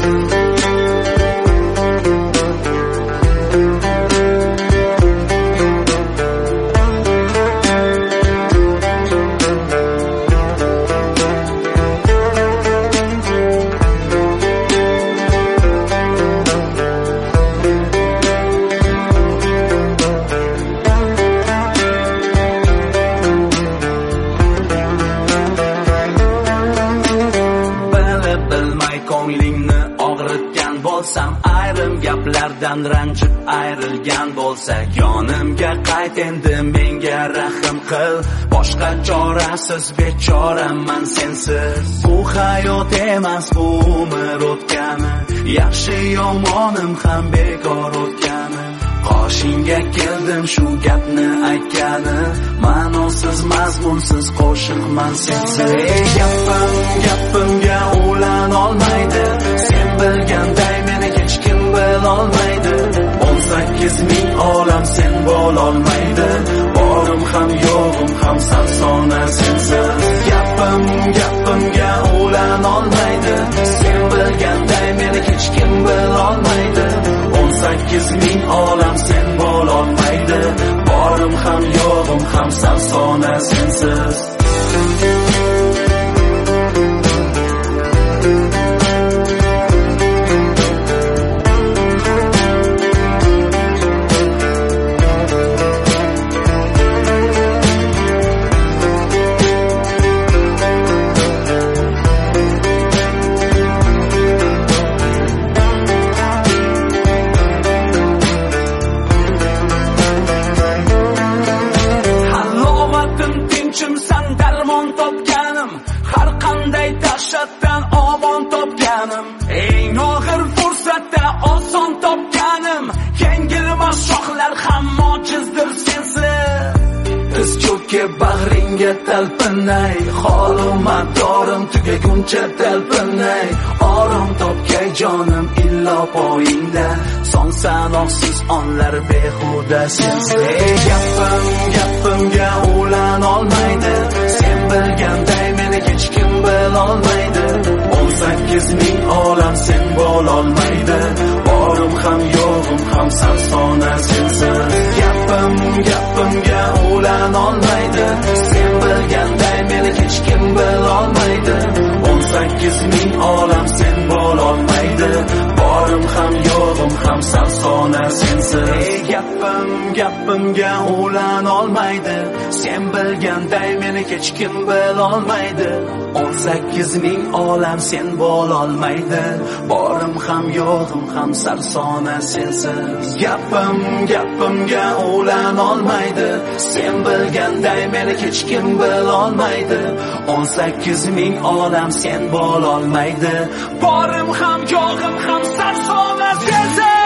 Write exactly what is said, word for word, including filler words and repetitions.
ko'nglingni og'ritgan bo'lsam, ayrim gaplardan ranjib ayrilgan bo'lsak, yonimga qayt endi, menga rahm qil. Boshqa chorasiz bechoraman sensiz. Bu hayot emas, bu umr o'tgani, yaxshi yomonim ham bekor o'tgani. Qoshingga keldim shu gapni aytgani, ma'nosiz mazmunsiz qo'shiqman sensiz. Ey gapim gapimga ulan olmaydi, sen bilganday meni hech kim bilolmaydi. o'n sakkiz ming olam sen bo'lolmaydi, borim ham yo'g'im ham sarsona sensiz. Gapim gapimga ulan olmaydi, sen bilganday meni hech kim bilolmaydi. o'n sakkiz ming olam sen bo'lolmaydi, borim ham yo'g'im ham sarsona sensiz. Sen darmon topganim, har qanday dahshatdan omon topganim, eng og'ir fursatda oson topganim. Yengilmas shohlar ham mojizdir sensiz. Biz cho'kka bag'ringga talpinay, holu madorim tugaguncha talpinay. Orom topgay jonim illo poyingda, son sanoqsiz onlar behuda sensiz. Ey gapim gapimga ulan olmaydi, sen bilganday meni hech kim bilolmaydi. o'n sakkiz ming olam sen bo'lolmaydi, borim ham yo'g'im ham sarsona sensiz. Gapim gapimga ulan olmaydi, sen bilganday meni hech kim bilolmaydi. o'n sakkiz ming olam sen bo'lolmaydi, borim ham yo'g'im ham sarsona sensiz. Ey gapim gapimga ulan olmaydi, sen bilganday meni hech kim bilolmaydi. o'n sakkiz ming olam sen bo'lolmaydi, borim ham yo'g'im ham sarsona sensiz. Gapim gapimga ulan olmaydi, sen bilganday meni hech kim bilolmaydi. o'n sakkiz ming olam sen bo'lolmaydi, borim ham yo'g'im ham sarsona sensiz.